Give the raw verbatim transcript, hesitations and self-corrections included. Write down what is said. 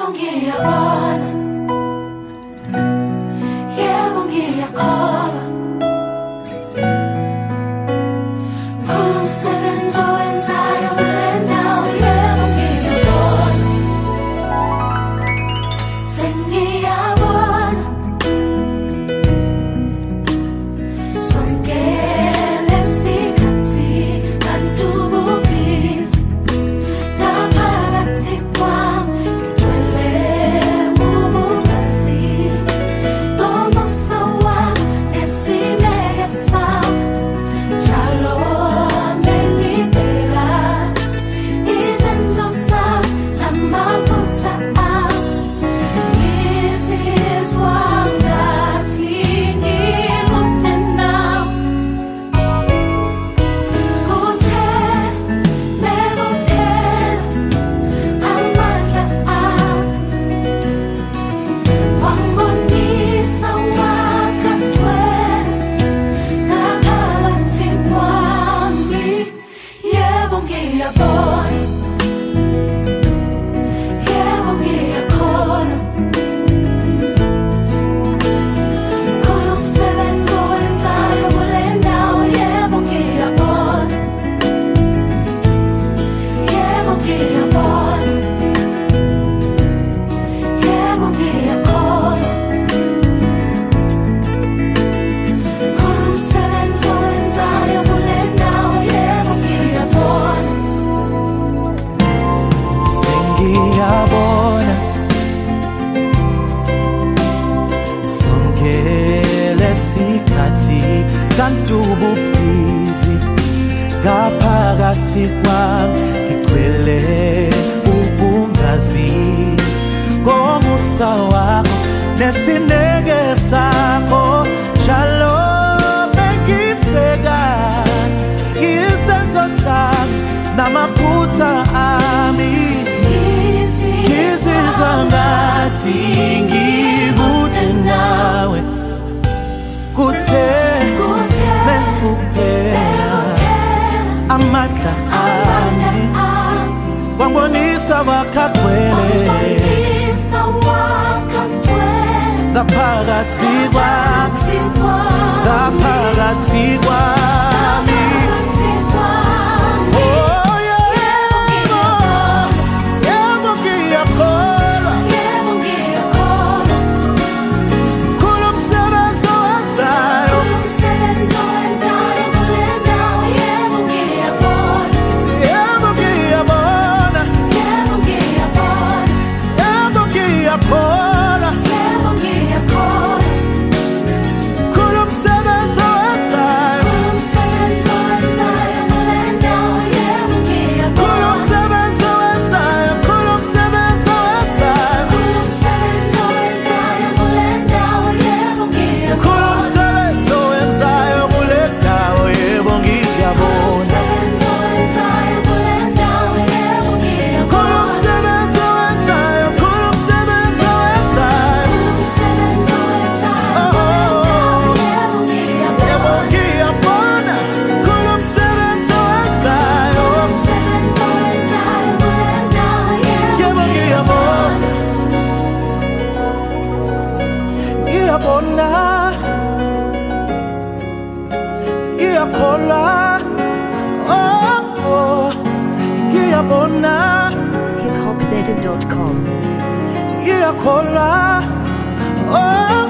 ngiyabona, yebo ngiyakholwa, khona umsebenzi owenzayo kule ndawo, yebo ngiyabona, sengiyabona, sonke lesikhathi kanti ububhizi ngaphakathi kwami ngigcwele ubungazi bomusa wami nesineke sami, njalo mengibheka izenzo zami namaphutha ami, ngizizwa ngathi ngikude nawe, kuthe mekuphela amandla ami, wangibonisa wakagcwele ngaphakathi kwami, yebo ngiyabona, yebo ngiyakholwa, khona umsebenzi owenzayo kule ndawo, yebo ngiyabona, yebo ngiyabona, yebo ngiyakholwa, khona umsebenzi owenzayo kule ndawo, yebo ngiyabona. Sengiyabona sonke lesikhathi kanti ububhizi ngaphakathi kwami ngigcwele ubungazi bomusa wakho nesineke sakho, njalo mengibheka izenzo zami namaphutha ami, ngizizwa ngathi ngikude nawe, kuthe mekuphela amandla ami, wangibonisa wakagcwele ngaphakathi kwami, ngaphakathi kwami. Oh, yebo, yebo ngiyakholwa, khona umsebenzi owenzayo, yebo ngiyabona, yebo ngiyakholwa, khona umsebenzi owenzayo, khona umsebenzi owenzayo, khona umsebenzi owenzayo, khona umsebenzi owenzayo kule ndawo, yebo ngiyabona, khona umsebenzi owenzayo, khona umsebenzi owenzayo, oh, yebo ngiyabona, khona umsebenzi owenzayo, yebo ngiyabona, ngiyabona, ngiyakholwa, oh, oh, ngiyabona, hip hop zeta dot com. ngiyakholwa, oh.